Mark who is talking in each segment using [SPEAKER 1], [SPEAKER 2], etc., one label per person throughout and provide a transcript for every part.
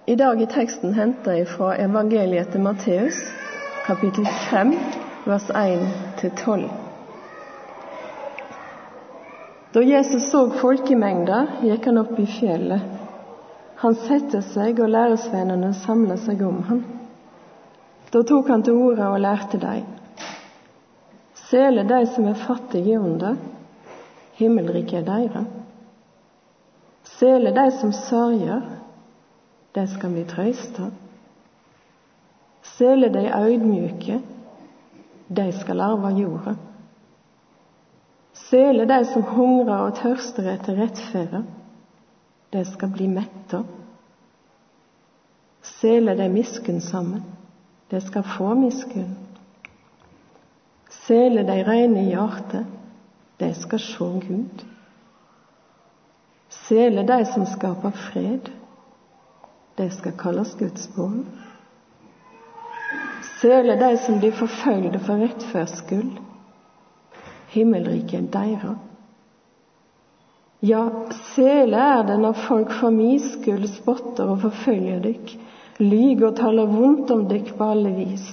[SPEAKER 1] I dag er teksten hentet fra evangeliet til Matteus, kapittel 5, vers 1-12. Da Jesus så folkemengder, gikk han opp i fjellet. Han sette seg, og læresvennerne samlet seg om han. Da tok han til orde og lærte dem. Sele de som er fattige i ånda, himmelriket er deres. Sele de som sørger, de skal bli trøsta. Sele de øydmjuke, de skal arve jorda. Sele de som hungrer og tørster etter rettferd, de skal bli metta. Sele de miskunnsomme, de skal få miskunn. Sele de rene i hjertet, de skal se Gud. Sele de som skaper fred, de skal kalles Guds barn. Sele de som blir forfølgde for rettferds skyld, himmelriket er deres. Ja, sele er det når folk for min skyld spotter og forfølger dykk, lyger og taler vondt om dykk på alle vis.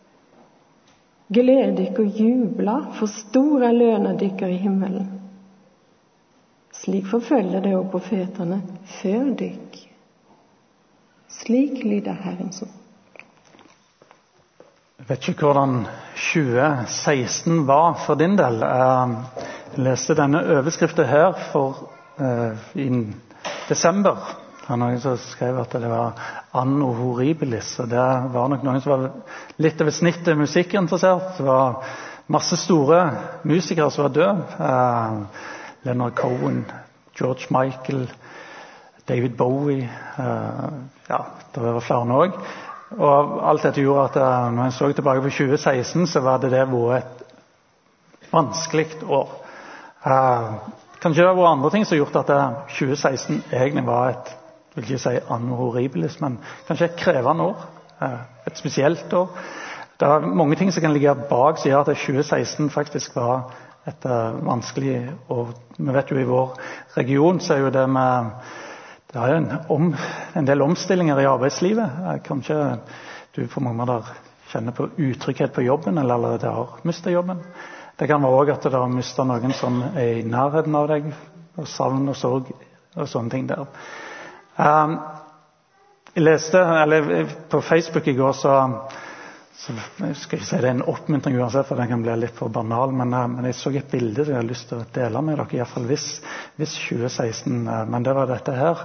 [SPEAKER 1] Gled dykk og jubla, for stor er lønna dykker i himmelen. Slik forfølger det også profetene før dykk. Slik lyder Herrens ord.
[SPEAKER 2] Jeg vet ikke hvordan 2016 var for din del. Jeg leste denne overskriften her i desember. Det var noen som skrev at det var Anno Horribilis, og det var nok noen som var litt over snittet musikkinteressert. Det var masse store musikere som var døde. Leonard Cohen, George Michael, David Bowie, det var flere også. Og alt dette gjorde at når jeg så tilbake på 2016, så var det vært et vanskelig år. Kanskje det var andre ting som gjort at 2016 egentlig var et, vil ikke si anno horribilis, men kanskje et krevende år, et spesielt år. Det er mange ting som kan ligge bak, som gjør at 2016 faktisk var et vanskelig år. Vi vet jo i vår region, så er jo det med det er jo en del omstillinger i arbeidslivet. Kanskje du på mange måter kjenner på utrygghet på jobben, eller allerede har mistet jobben. Det kan være også at du har mistet noen som er i nærheten av deg, og savn og sorg og sånne ting der. Jeg leste, på Facebook i går, så jeg skal ikke si det er en oppmuntring uansett, for den kan bli litt for banal, men jeg så et bilde som jeg har lyst til å dele med dere, i hvert fall hvis 2016, men det var dette her,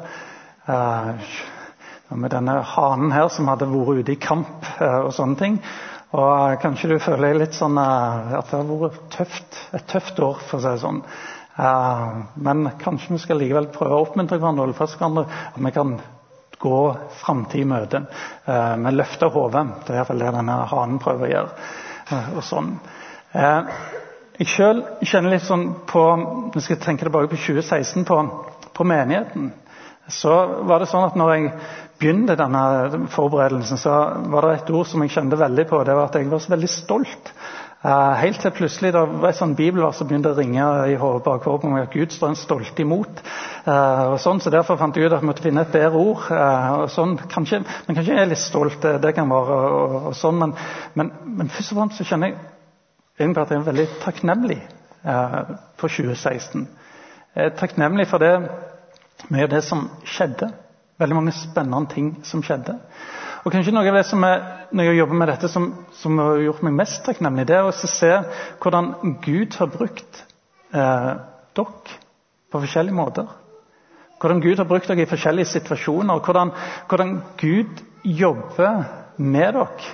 [SPEAKER 2] med denne hanen her som hadde vært ute i kamp og sånne ting, og kanskje du føler litt sånn at det har vært et tøft år, for å si det sånn, men kanskje vi skal likevel prøve å oppmuntre hverandre, holde fast hverandre, at vi kan gå fremtid i møten med løftet hodet. Det er i hvert fall det denne hanen prøver å gjøre. Og sånn. Jeg selv kjenner litt sånn på, når jeg skal tenke tilbake på 2016, på menigheten, så var det sånn at når jeg begynte denne forberedelsen, så var det et ord som jeg kjente veldig på, det var at jeg var så veldig stolt. Helt til plutselig, da var et sånn bibelvers som begynte å ringe i bakhodet på meg, at Gud står en stolt imot, og sånn, så derfor fant jeg ut at jeg måtte finne et bedre ord, og sånn, kanskje jeg er litt stolt, det kan være, og sånn, men først og fremst så kjenner jeg egentlig at jeg er veldig takknemlig for 2016. Jeg er takknemlig for det, med det som skjedde, veldig mange spennende ting som skjedde. Og kanskje noe av det som når jeg jobber med dette, som har gjort meg mest takknemlig, det er å se hvordan Gud har brukt dere på forskjellige måter. Hvordan Gud har brukt dere i forskjellige situasjoner, og hvordan Gud jobber med dere.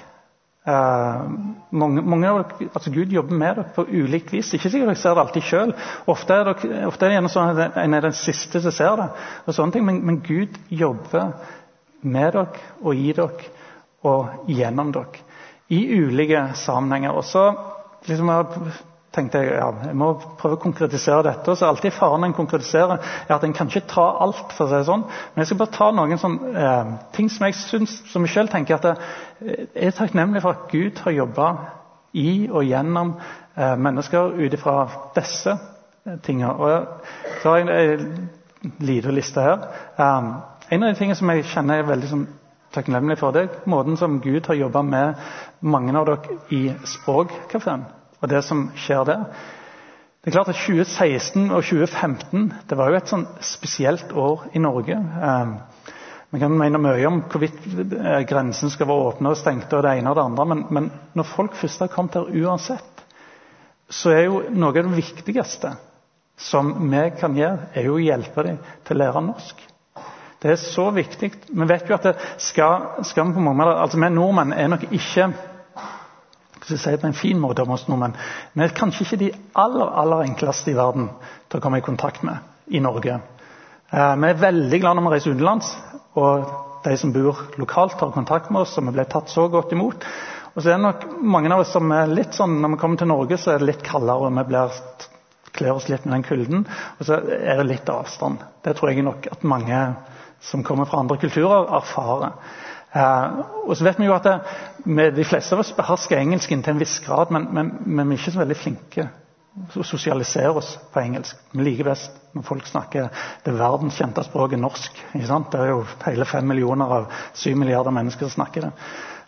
[SPEAKER 2] Altså Gud jobber med dere på ulikt vis. Ikke sikkert dere ser det alltid selv. Ofte er det gjerne sånn at en er den siste som ser det, og sånne ting, men Gud jobber med dere og i dere og gjennom dere i ulike sammenhenger. Og så liksom tenkte jeg må prøve å konkretisere dette, og så alltid faren en konkretiserer er at en kan ikke ta alt, for å si det sånn, men jeg skal bare ta noen sånne ting som jeg synes, som jeg selv tenker at jeg er takknemlig for at Gud har jobbet i og gjennom mennesker utifra disse tingene. Og så har jeg liten liste her. En av de tingene som jeg kjenner er veldig sånn, takknemlig for, det måten som Gud har jobbet med mange av dere i Språkcaféen, og det som skjer der. Det er klart at 2016 og 2015, det var jo et sånn spesielt år i Norge. Man kan mene mye om hvorvidt grensen skal være åpne og stengte og det ene og det andre, men når folk først har kommet her uansett, så er jo noe av det viktigste som vi kan gjøre, er jo å hjelpe dem til å lære norsk. Det er så viktig. Vi vet jo at det skal vi på mange måter, altså vi nordmenn er nok ikke, skal jeg si på en fin måte om oss nordmenn, vi er kanskje ikke de aller enkleste i verden til å komme i kontakt med i Norge. Vi er veldig glad når vi reiser utenlands, og de som bor lokalt tar kontakt med oss, og vi ble tatt så godt imot. Og så er det nok mange av oss som er litt sånn, når vi kommer til Norge så er det litt kaldere, og vi kler oss litt med den kulden, og så er det litt avstand. Det tror jeg nok at mange som kommer fra andre kulturer erfarer. Og så vet vi jo at de fleste av oss behersker engelsken til en viss grad, men vi er ikke så veldig flinke å sosialisere oss på engelsk. Vi liker best når folk snakker det verdenskjente språket norsk. Ikke sant? Det er jo hele 5 millioner av 7 milliarder mennesker som snakker det.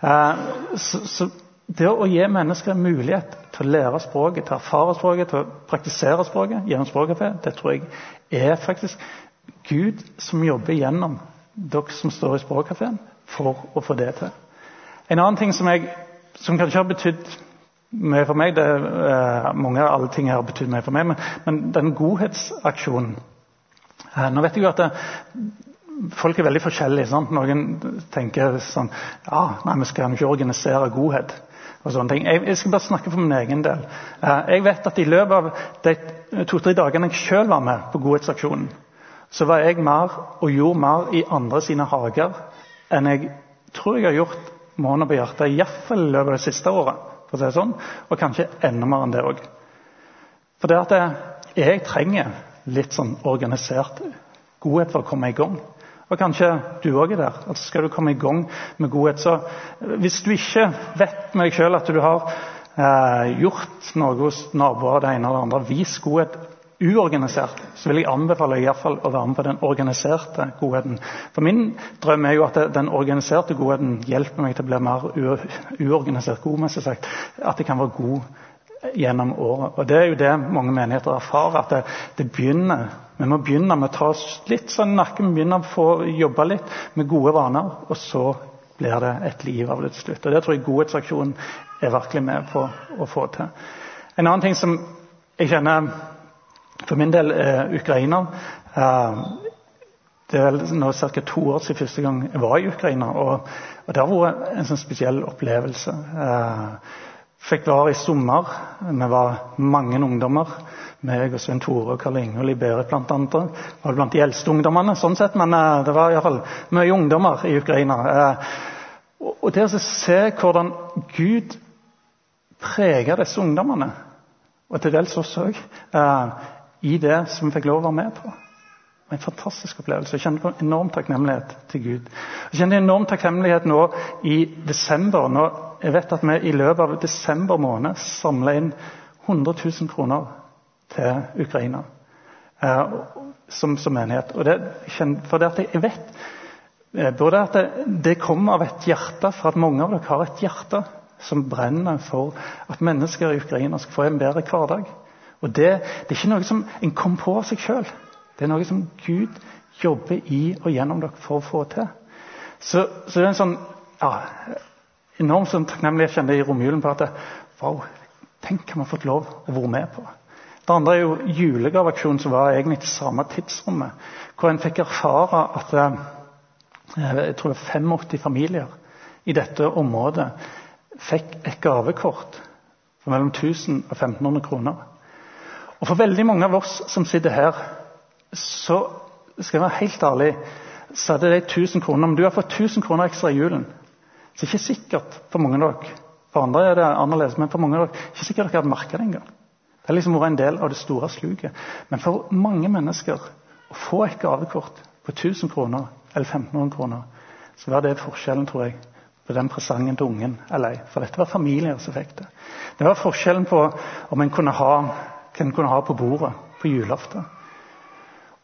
[SPEAKER 2] Så det å gi mennesker en mulighet til å lære språket, til å erfare språket, til å praktisere språket gjennom Språkcafé, det tror jeg er faktisk Gud som jobber gjennom dere som står i Språkcaféen for å få det til. En annen ting som kanskje har betydd mye for meg, mange av alle ting har betydd mye for meg, men den godhetsaksjonen. Nå vet jeg jo at folk er veldig forskjellige, sant? Noen tenker sånn, nei, vi skal ikke organisere godhet og sånne ting. Jeg skal bare snakke for min egen del. Jeg vet at i løpet av de 2-3 dagene jeg selv var med på godhetsaksjonen, så var jeg mer og gjorde mer i andre sine hager enn jeg tror jeg har gjort med hånda på hjertet, i hvert fall i løpet av det siste året, for å si det sånn, og kanskje enda mer enn det også. For det at jeg trenger litt sånn organisert godhet for å komme i gang. Og kanskje du også er der, altså skal du komme i gang med godhet, så hvis du ikke vet med deg selv at du har gjort noe hos naboer, det ene eller det andre, vis godhet uorganisert, så vil jeg anbefale i hvert fall å være med på den organiserte godheten. For min drøm er jo at den organiserte godheten hjelper meg til å bli mer uorganisert god, mest sagt, at det kan være god gjennom året. Og det er jo det mange menigheter erfarer, at det begynner, vi må begynne med å ta oss litt sånn i nakken, begynne å få jobbe litt med gode vaner, og så blir det et liv av det til slutt. Og det tror jeg godhetsaksjonen er virkelig med på å få til. En annen ting som jeg kjenner for min del Ukraina. Det er vel nå ca. 2 år siden første gang jeg var i Ukraina, og det har vært en sånn spesiell opplevelse. Fikk være i sommer, vi var mange ungdommer, meg og Svein Tore og Karl Inge og Liberet blant andre, var blant de eldste ungdommene sånn sett, men det var i hvert fall mye ungdommer i Ukraina. Og det å se hvordan Gud preger disse ungdommene, og til dels også i det som vi fikk lov å være med på. Det var en fantastisk opplevelse. Jeg kjenner på enorm takknemlighet til Gud. Jeg kjenner enorm takknemlighet nå i desember. Nå, jeg vet at vi i løpet av desember måned samler inn 100 000 kroner til Ukraina som menighet. Og for det at jeg vet både at det kommer av et hjerte, for at mange av dere har et hjerte som brenner for at mennesker i Ukraina skal få en bedre hverdag. Og det er ikke noe som en kom på av seg selv. Det er noe som Gud jobber i og gjennom dere for å få til. Så det er en sånn enormt sånn takknemlighet kjenner i romjulen på at wow, tenk hva vi har fått lov å være med på. Det andre er jo julegaveaksjonen som var egentlig til samme tidsrommet, hvor en fikk erfare at jeg tror 85 familier i dette området fikk et gavekort for mellom 1000 og 1500 kroner. Og for veldig mange av oss som sitter her, så skal jeg være helt ærlig, så er det 1000 kroner. Om du har fått 1000 kroner ekstra i julen, så er det ikke sikkert for mange av dere, for andre er det annerledes, men for mange av dere, ikke sikkert dere har merket det engang. Det har liksom vært en del av det store sluket. Men for mange mennesker, å få et gavekort på 1000 kroner eller 1500 kroner, så var det forskjellen, tror jeg, på den presangen til ungen eller ei. For dette var familier som fikk det. Det var forskjellen på om en kunne ha på bordet på julaften.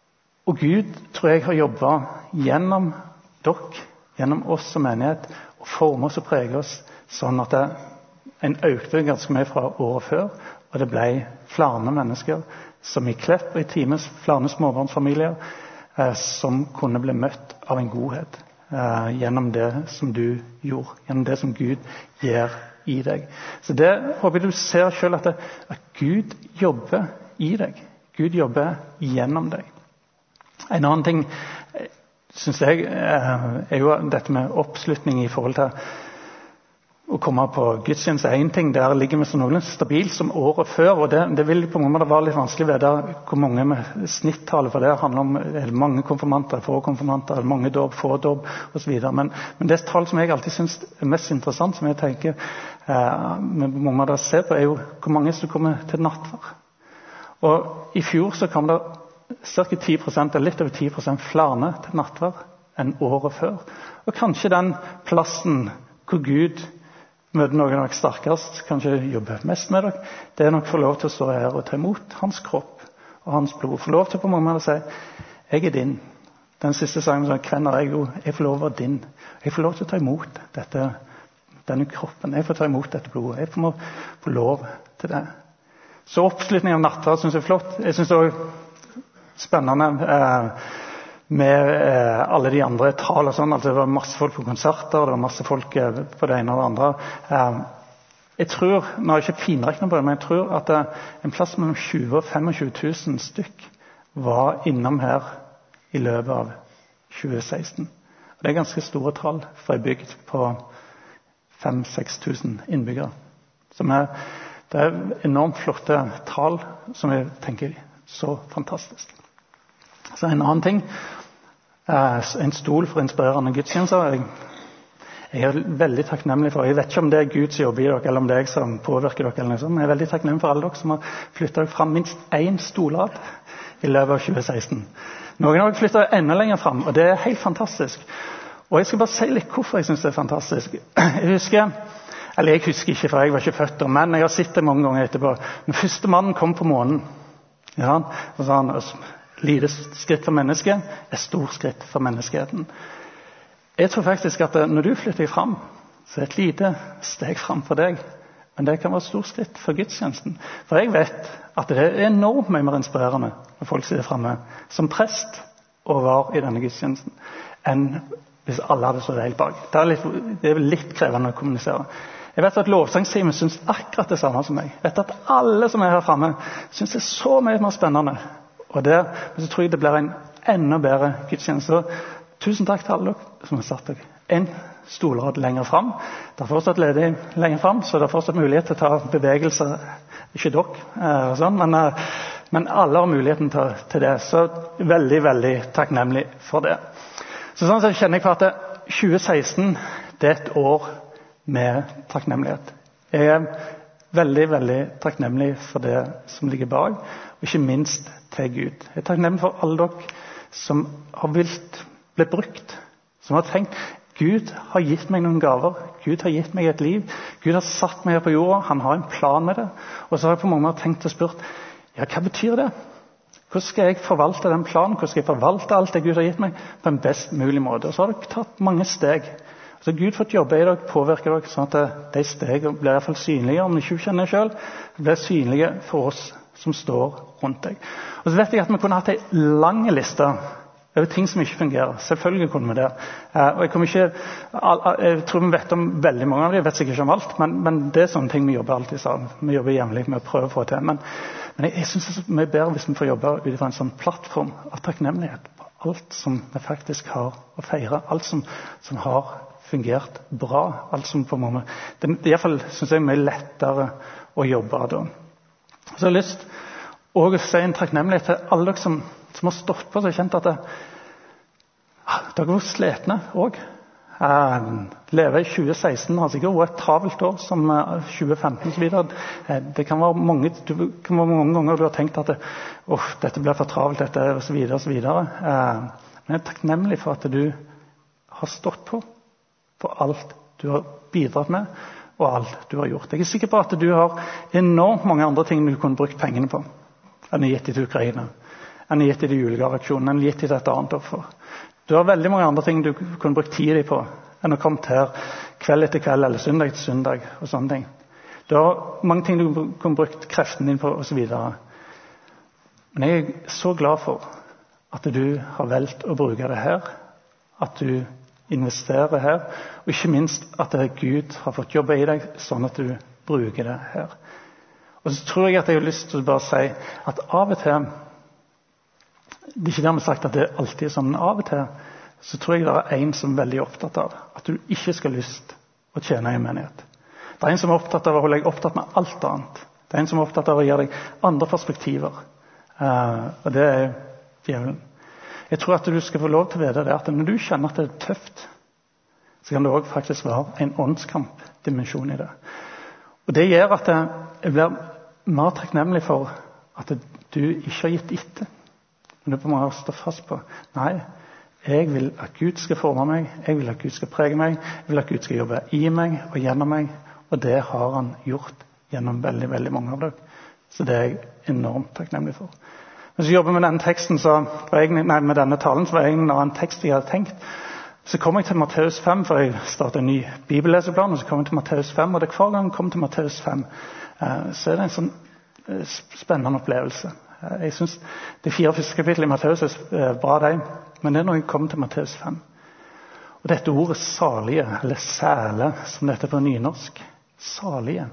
[SPEAKER 2] Og Gud, tror jeg, har jobbet gjennom dere, gjennom oss som menighet, og forme oss og prege oss, sånn at en økte ganske mye fra året før, og det ble flere mennesker, som i Klepp og i Times, flere småbarnsfamilier, som kunne bli møtt av en godhet gjennom det som du gjorde, gjennom det som Gud gjør i deg. Så det håper jeg du ser selv at Gud jobber i deg. Gud jobber gjennom deg. En annen ting, synes jeg, jo dette med oppslutning i forhold til å komme på gudstjeneste. En ting der ligger vi så noenlunde stabilt som året før, og det vil på mange måter være litt vanskelig å vite hvor mange med snittallet for det handler om. Er det mange konfirmanter, få konfirmanter, er det mange dåp, få dåp, og så videre. Men det tall som jeg alltid synes er mest interessant, som jeg tenker med mange måter å se på, jo hvor mange som kommer til nattverd. Og i fjor så kom det ca. 10%, eller litt over 10% flere til nattverd enn året før. Og kanskje den plassen hvor Gud møter noen av dere sterkest, kanskje jobber mest med dere, det er nok få lov til å stå her og ta imot hans kropp og hans blod. Få lov til på mange måter å si, jeg er din. Den siste sangen som hvem er jeg jo, jeg får lov å være din. Jeg får lov til å ta imot denne kroppen. Jeg får ta imot dette blodet. Jeg får få lov til det. Så oppslutningen av nattverd synes jeg er flott. Jeg synes det er spennende med alle de andre tal og sånn. Altså, det var masse folk på konserter, det var masse folk på det ene og det andre. Jeg tror, nå har jeg ikke finregnet på det, men jeg tror at en plass mellom 20 og 25 000 stykk var innom her i løpet av 2016. Og det er ganske store tall for en bygd på 5-6 000 innbyggere. Det er enormt flotte tall som jeg tenker så fantastisk. Så en annen ting, en stol for inspirerende gudstjenester. Jeg er veldig takknemlig for, jeg vet ikke om det er Gud som jobber i dere, eller om det er jeg som påvirker dere, eller noe sånt, men jeg er veldig takknemlig for alle dere som har flyttet dere frem minst 1 stolrad i løpet av 2016. Noen av dere flyttet enda lenger frem, og det er helt fantastisk. Og jeg skal bare si litt hvorfor jeg synes det er fantastisk. Jeg husker ikke, for jeg var ikke født, men jeg har sett det mange ganger etterpå. Den første mannen kom på månen, ja, og sa han, lite skritt for mennesket er stor skritt for menneskeheten. Jeg tror faktisk at når du flytter deg frem, så er det et lite steg frem for deg, men det kan være et stort skritt for gudstjenesten. For jeg vet at det er enormt mye mer inspirerende når folk sitter fremme som prest og var i denne gudstjenesten, enn hvis alle hadde stått helt bak. Det er litt krevende å kommunisere. Jeg vet at lovsangstimen synes akkurat det samme som meg. Jeg vet at alle som er her fremme synes det er så mye mer spennende. Men så tror jeg det blir en enda bedre gudstjeneste. Tusen takk til alle dere som har satt dere en stolrad lenger frem. Det er fortsatt ledig lenger frem, så det er fortsatt mulighet til å ta bevegelser. Ikke dere, sånn, men alle har muligheten til det. Så veldig, veldig takknemlig for det. Så sånn sett kjenner jeg på at 2016 det er et år med takknemlighet. Jeg er veldig, veldig takknemlig for det som ligger bak, og ikke minst til Gud. Jeg er takknemlig for alle dere som har vilt bli brukt, som har tenkt, Gud har gitt meg noen gaver, Gud har gitt meg et liv, Gud har satt meg her på jorda, han har en plan med det, og så har jeg på mange måter tenkt og spurt, ja, hva betyr det? Hvordan skal jeg forvalte den planen? Hvordan skal jeg forvalte alt det Gud har gitt meg på en best mulig måte? Og så har dere tatt mange steg. Så Gud fått jobbe i dere, påvirke dere, sånn at de stegene blir i hvert fall synlige, om du ikke kjenner det selv, blir synlige for oss som står rundt deg. Og så vet jeg at vi kunne hatt en lang liste over ting som ikke fungerer. Selvfølgelig kunne vi det. Og jeg tror vi vet om veldig mange av dem, jeg vet sikkert ikke om alt, men det er sånne ting vi jobber alltid sammen. Vi jobber jevnlig med å prøve å få til. Men jeg synes det er mye bedre hvis vi får jobbe ut fra en sånn plattform av takknemlighet på alt som vi faktisk har å feire, alt som har fungert bra, alt som på mange måter. Det er i hvert fall, synes jeg, mye lettere å jobbe da. Så jeg har lyst å si en takknemlighet til alle dere som har stått på, så jeg har kjent at dere var sletne også. Leve i 2016 har sikkert vært et travelt år, som 2015 så videre. Det kan være mange ganger du har tenkt at dette blir for travelt, dette, og så videre, og så videre. Men jeg er takknemlig for at du har stått på for alt du har bidratt med, og alt du har gjort. Jeg er sikker på at du har enormt mange andre ting du kunne brukt pengene på, enn gitt til Ukraina, enn gitt i det julegaveaksjonen, enn gitt i et annet offer. Du har veldig mange andre ting du kunne brukt tid i på, enn å komme her kveld etter kveld, eller søndag etter søndag, og sånne ting. Du har mange ting du kunne brukt kreften din på, og så videre. Men jeg er så glad for at du har valgt å bruke det her, at du investerer her, og ikke minst at Gud har fått jobbe i deg, sånn at du bruker det her. Og så tror jeg at jeg har lyst til å bare si at av og til, det er ikke dermed sagt at det alltid er sånn, men av og til, så tror jeg det er en som er veldig opptatt av at du ikke skal ha lyst å tjene i menighet. Det er en som er opptatt av å holde deg opptatt med alt annet. Det er en som er opptatt av å gi deg andre perspektiver. Og det er djevelen. Jeg tror at du skal få lov til å vite det, at når du kjenner at det er tøft, så kan det også faktisk være en åndskampdimensjon i det. Og det gjør at jeg blir mer takknemlig for at du ikke har gitt etter. Men du på en måte står fast på, nei, jeg vil at Gud skal forme meg, jeg vil at Gud skal prege meg, jeg vil at Gud skal jobbe i meg og gjennom meg, og det har han gjort gjennom veldig, veldig mange av dere. Så det er jeg enormt takknemlig for. Hvis jeg jobber med denne teksten, med denne talen, så var det egentlig en annen tekst jeg hadde tenkt. Så kom jeg til Matteus 5, for jeg startet en ny bibelleseplan, og så kom jeg til Matteus 5, og hver gang jeg kom til Matteus 5, så er det en sånn spennende opplevelse. Jeg synes de 4 første kapitlene i Matteus er bra deg, men det er når jeg kommer til Matteus 5. Og dette ordet salige, eller sæle, som dette er på nynorsk, salige.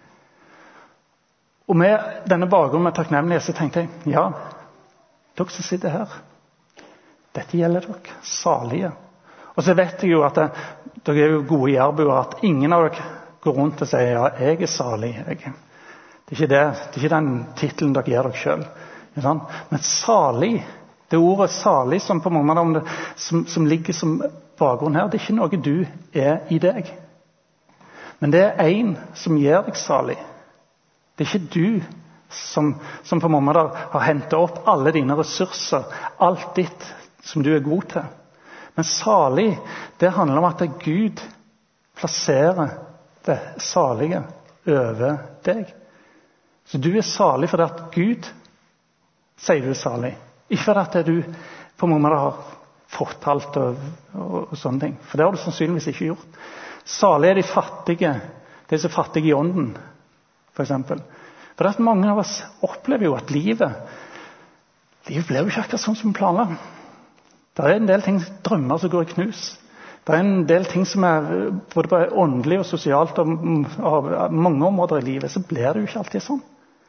[SPEAKER 2] Og med denne bakgrunnen med takknemlighet, så tenkte jeg, ja, dere som sitter her, dette gjelder dere, salige. Og så vet jeg jo at dere er jo gode jærbuer, at ingen av dere går rundt og sier, ja, jeg er salig. Det er ikke den titelen dere gir dere selv. Men salig, det ordet salig som på mange måter som ligger som bakgrunn her, det er ikke noe du er i deg. Men det er en som gjør deg salig. Det er ikke du som på mange måter har hentet opp alle dine ressurser, alt ditt som du er god til. Men salig, det handler om at Gud plasserer det salige over deg. Så du er salig fordi at Gud sier du er salig. Ikke fordi at du på mange måter har fått alt og sånne ting. For det har du sannsynligvis ikke gjort. Salig er de fattige, de som er fattige i ånden, for eksempel. For at mange av oss opplever jo at livet blir jo ikke akkurat sånn som planla. Det er en del ting, drømmer som går i knus. Det er en del ting som er både åndelig og sosialt og av mange områder i livet, så blir det jo ikke alltid sånn.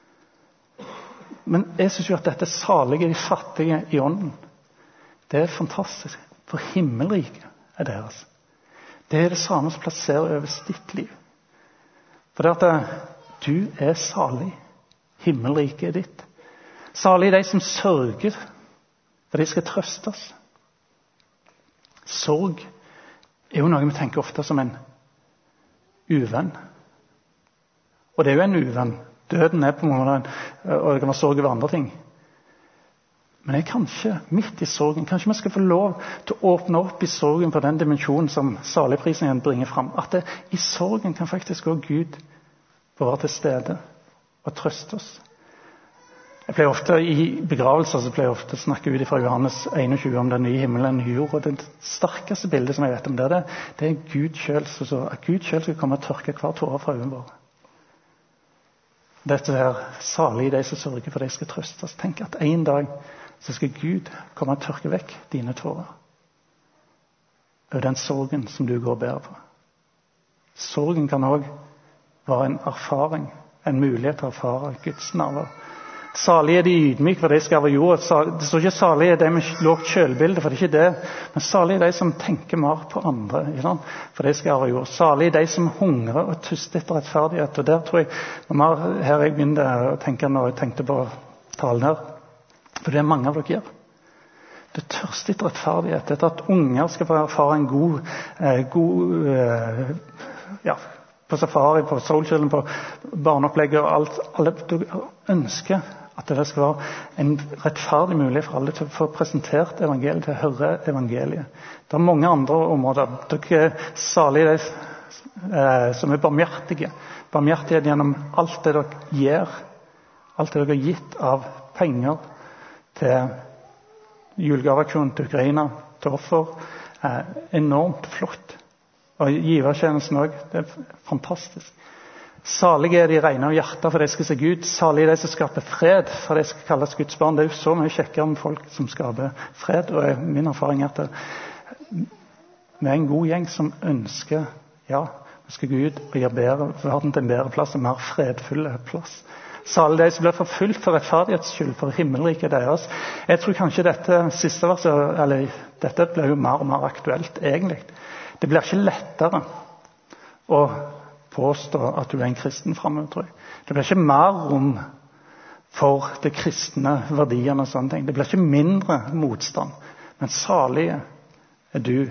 [SPEAKER 2] Men jeg synes jo at dette salige, de fattige i ånden, det er fantastisk, for himmelriket er deres. Det er det samme som plasserer over ditt liv. For det at du er salig, himmelriket er ditt. Salig er de som sørger, for de skal trøstes. Sorg er jo noe vi tenker ofte som en uvenn. Og det er jo en uvenn. Døden er på en måte, og det kan være sorg over andre ting. Men jeg kanskje midt i sorgen, kanskje vi skal få lov til å åpne opp i sorgen på den dimensjonen som saligprisen bringer fram. At i sorgen kan faktisk også Gud være til stede og trøste oss. Jeg pleier ofte i begravelser så pleier jeg ofte å snakke ut fra Johannes 21 om den nye himmelen og den nye jord. Og det sterkeste bildet som jeg vet om det er Gud selv. Så at Gud selv skal komme og tørke hver tåre fra øynene våre. Dette er salig de som sørger for de skal trøstes. Tenk at en dag så skal Gud komme og tørke vekk dine tårer. Og den sorgen som du går og bærer på. Sorgen kan også være en erfaring, en mulighet til å erfare Guds nærvær. Salig er de ydmyke, for de skal være jord. Det står ikke salig er de med lågt selvbilde, for det er ikke det. Men salig er de som tenker mer på andre, for de skal være jord. Salig er de som hungrer og tyster etter rettferdighet. Og der tror jeg, her jeg begynte å tenke når jeg tenkte på talen her, for det er mange av dere gjør. Det tørster etter rettferdighet, etter at unger skal få erfare en god på safari, på Soul Children, på barneopplegget og alt. Alle ønsker at det skal være en rettferdig mulighet for alle til å få presentert evangeliet, til å høre evangeliet. Det er mange andre områder. Dere er salige som er barmhjertige. Barmhjertighet gjennom alt det dere gjør, alt det dere har gitt av penger, til julegaveaksjonen til Ukraina, til offer, enormt flott. Og givertjenesten også, det fantastisk. Salige de rene av hjertet, for de skal se Gud. Salige de som skaper fred, for de skal kalles Guds barn. Det jo så mye kjekkere med folk som skaper fred. Og min erfaring at vi en god gjeng som ønsker, vi skal gå ut og gjøre verden til en bedre plass, en mer fredfull plass. Salige de som blir forfulgt for rettferdighets skyld, for himmelriket deres. Jeg tror kanskje dette siste verset, eller dette blir jo mer og mer aktuelt egentlig. Det blir ikke lettere å påstå at du en kristen fremover, tror jeg. Det blir ikke mer rom for de kristne verdiene og sånne ting. Det blir ikke mindre motstand. Men salige du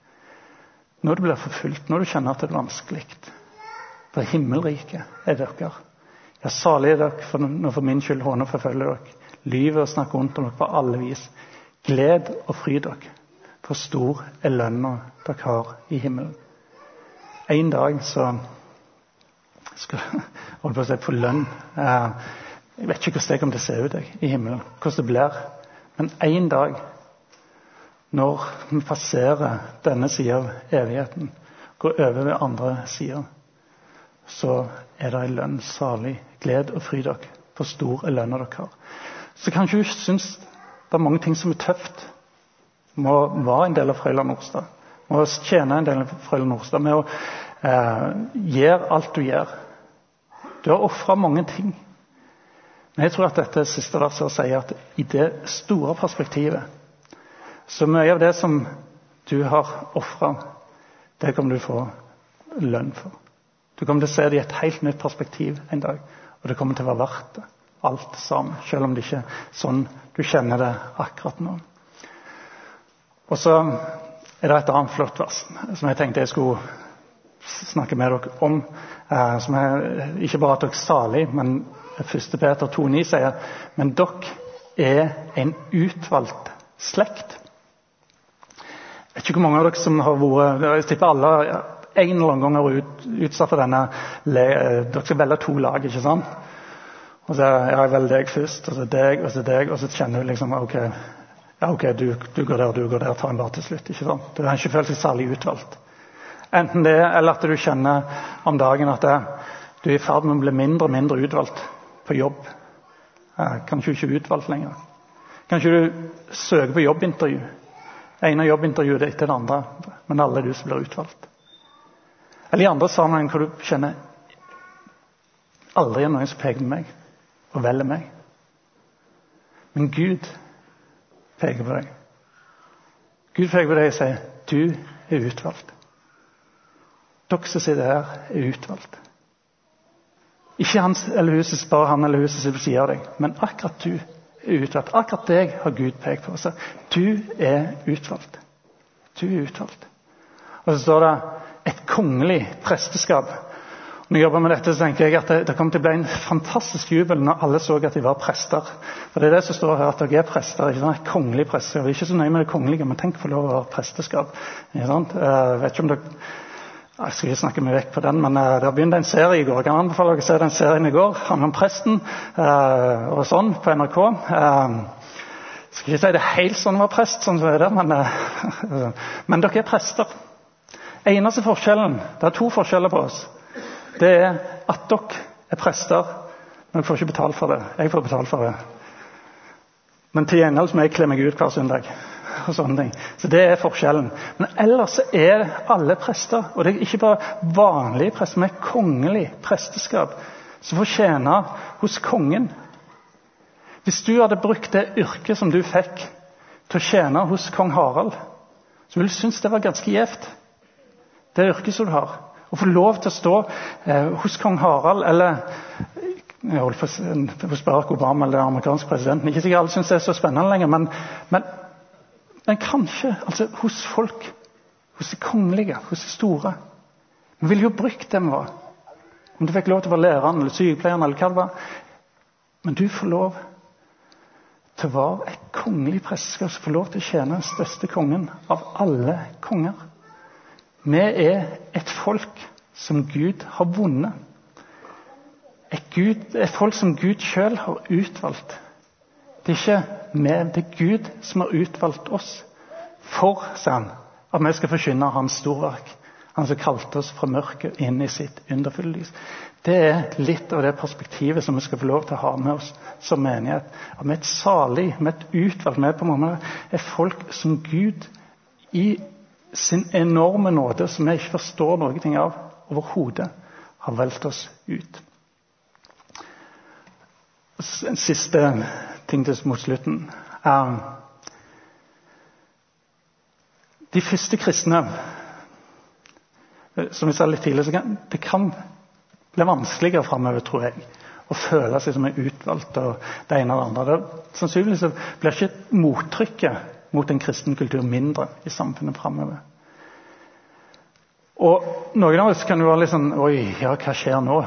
[SPEAKER 2] når du blir forfulgt, når du kjenner at det vanskelig. For himmelriket dere. Ja, salige dere, for nå for min skyld hånd og forfølger dere. Lyve og snakke rundt om dere på alle vis. Gled og fry dere. For stor lønna dere har i himmelen. En dag så skal jeg på å si på lønn. Jeg vet ikke hvordan det kommer til å se ut i himmelen, hvordan det blir. Men en dag, når vi passerer denne siden av evigheten, går over ved andre siden, så det en lønn, salig, gled og fry dere, for stor lønna dere har. Så kanskje du synes det mange ting som tøft, må være en del av Frøyland Nordstad, må tjene en del av Frøyland Nordstad, med å gjøre alt du gjør. Du har offret mange ting. Men jeg tror at dette siste verset sier at i det store perspektivet, så mye av det som du har offret, det kommer du få lønn for. Du kommer til å se det i et helt nytt perspektiv en dag, og det kommer til å være verdt det, alt sammen, selv om det ikke er sånn du kjenner det akkurat nå. Og så det et annet flott vers, som jeg tenkte jeg skulle snakke med dere om, som ikke bare at dere salig, men 1. Peter 2,9 sier, men dere en utvalgt slekt. Jeg vet ikke hvor mange av dere som har vært, jeg tipper alle en eller annen gang har vært utsatt for denne, dere skal velge 2 lag, ikke sant? Og så jeg velger deg først, og så deg, og så deg, og så kjenner du liksom, ok, du går der, ta en bare til slutt, ikke sant? Du har ikke følt seg særlig utvalgt. Enten det, eller at du kjenner om dagen at du i ferd med å bli mindre og mindre utvalgt på jobb. Kanskje du ikke er utvalgt lenger. Kanskje du søker på jobbintervju. En av jobbintervjuet etter det andre, men alle du som blir utvalgt. Eller i andre sammenheng hvor du kjenner aldri noen som peker på meg og velger meg. Men Gud peker på deg. Gud peker på deg og sier, du utvalgt. Dere som sitter her utvalgt. Ikke han eller hun som spør han eller hun som sier deg, men akkurat du utvalgt. Akkurat deg har Gud pekt på. Så du utvalgt. Du utvalgt. Og så står det et kongelig presteskap. Når jeg jobber med dette, så tenker jeg at det kommer til å bli en fantastisk jubel når alle så at de var prester. For det det som står her, at dere prester, ikke sant? Et kongelig presteskap. Det ikke så nøye med det kongelige, men tenk for lov å være presteskap. Ikke sant? Jeg vet ikke om dere... Jeg skal ikke snakke meg vekk på den, men det har begynt en serie i går. Jeg kan anbefale dere å se den serien i går. Han om presten og sånn på NRK. Jeg skal ikke si det helt sånn var prest, sånn som det, men dere prester. Eneste forskjellen, det 2 forskjeller på oss. Det at dere prester, men dere får ikke betalt for det. Jeg får betalt for det. Men til gjengjeld må jeg kle meg ut hver søndag. Og sånne ting. Så det forskjellen. Men ellers alle prester, og det ikke bare vanlige prester, men kongelig presteskap, som får tjene hos kongen. Hvis du hadde brukt det yrket som du fikk til å tjene hos kong Harald, så ville du synes det var ganske gjevt. Det yrket som du har. Å få lov til å stå hos kong Harald, eller jeg holdt på å spørre Obama eller den amerikanske presidenten, ikke sikkert alle synes det så spennende lenger, men kanskje altså, hos folk, hos de kongelige, hos de store. Vi ville jo brukt dem var. Om du fikk lov til å være læreren eller sykepleieren eller hva det var. Men du får lov til å være et kongelig presteskap som får lov til å tjene den største kongen av alle konger. Vi et folk som Gud har vunnet. Et folk som Gud selv har utvalgt Det er ikke med, det er Gud som har utvalgt oss for, sier han, at vi skal forkynne hans storverk. Han som kalte oss fra mørket inn i sitt underfulle lys. Det er litt av det perspektivet som vi skal få lov til å ha med oss som menighet. At vi er et salig, vi er et utvalgt, vi på mange måter er folk som Gud i sin enorme nåde, som vi ikke forstår noe av overhodet, har valgt oss ut. En siste ting mot slutten. De første kristne, som vi sa litt tidligere, det kan bli vanskeligere fremover, tror jeg, å føle seg som en utvalgt og det ene og det andre. Sannsynligvis blir ikke mottrykket mot en kristen kultur mindre i samfunnet fremover. Og noen av oss kan jo være litt sånn, oi, ja, hva skjer nå?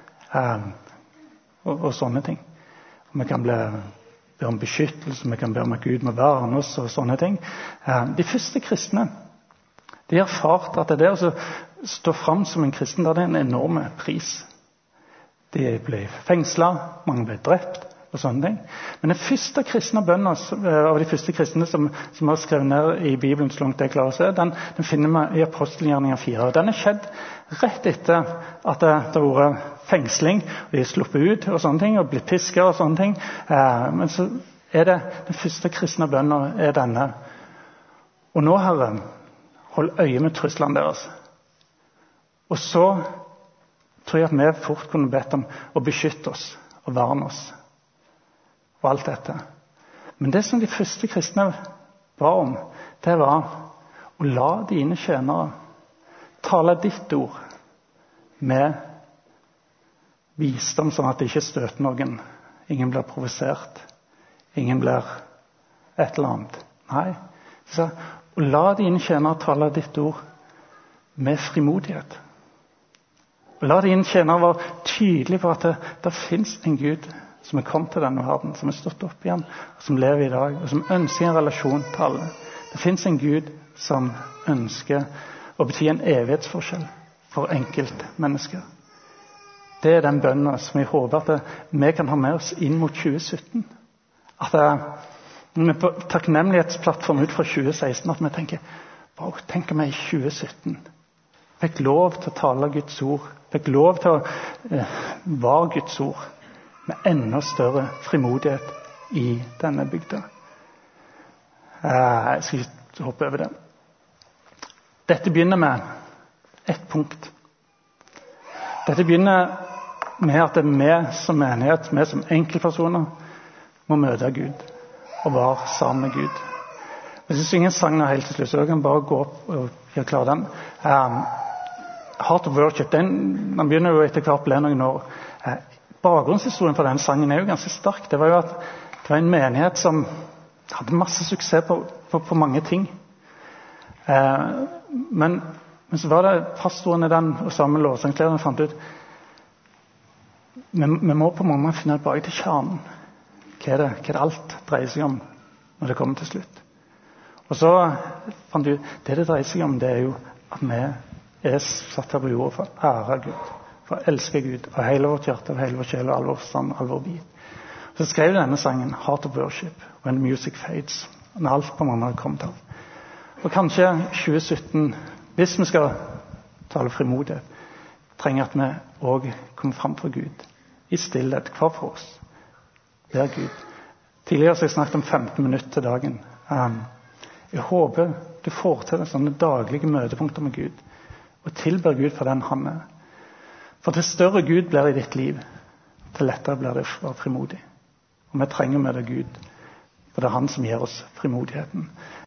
[SPEAKER 2] Og sånne ting. Vi kan be om beskyttelse, vi kan be om at Gud må verne oss og sånne ting. De første kristne, de har erfart at det å stå fram som en kristen, det er en enorm pris. De ble fengslet, mange ble drept og sånne ting. Men den første kristne bønnen av de første kristne som har skrevet ned i Bibelen så langt jeg klarer å se, den finner vi i Apostelgjerningen 4. Og den er skjedd rett etter at det har vært fengsling, og de er sluppet ut og sånne ting, og blitt pisket og sånne ting. Men så er det den første kristne bønnen er denne. Og nå, Herre, hold øye med truslene deres. Og så tror jeg at vi fort kunne bedt om å beskytte oss og verne oss og alt dette. Men det som de første kristne ba om, det var å la dine tjenere tale ditt ord med visdom, sånn at det ikke støter noen. Ingen blir provosert. Ingen blir et eller annet. Nei. Så, og la dine tjenere tale ditt ord med frimodighet. Og la dine tjenere være tydelige på at det finnes en Gud som er kommet til denne verden, som er stått opp igjen, og som lever i dag, og som ønsker en relasjon til alle. Det finnes en Gud som ønsker å bety en evighetsforskjell for enkeltmennesker. Det er den bønnen som jeg håper at vi kan ha med oss inn mot 2017. At vi på takknemlighetsplattform ut fra 2016, at vi tenker, wow, tenk om jeg i 2017 fikk lov til å tale Guds ord, fikk lov til å være Guds ord, med enda større frimodighet i denne bygda. Jeg skal ikke hoppe over det. Dette begynner med ett punkt. Dette begynner med at vi som menighet, vi som enkeltpersoner, må møte Gud og være sammen med Gud. Hvis jeg synger en sang nå helt til slutt, så kan jeg bare gå opp og gjøre klar den. Heart of Worship, den begynner jo etter hvert å bli noen år. Bakgrunnshistorien for den sangen er jo ganske sterk. Det var jo at det var en menighet som hadde masse suksess på mange ting. Men så var det pastoren i den og sammen med lovsangslederen fant ut vi må på mange måter finne tilbake til kjernen. Hva er det alt dreier seg om når det kommer til slutt? Og så fant vi ut det dreier seg om, det er jo at vi er satt her på jorda for å ære Gud, for å elske Gud av hele vårt hjerte, av hele vår sjel og all vår forstand, all vår bit. Så skrev denne sangen Heart of Worship, When the Music Fades, når alt på mange måter kom til. Og kanskje 2017, hvis vi skal tale frimodighet, trenger at vi også kommer frem for Gud i stillhet, hva for oss. Det er Gud. Tidligere har jeg snakket om 15 minutter til dagen. Jeg håper du får til sånne daglige møtepunkter med Gud, og tilber Gud for den han er. For til større Gud blir i ditt liv, til lettere blir det å være frimodig. Og vi trenger med det Gud, for det er han som gir oss frimodigheten.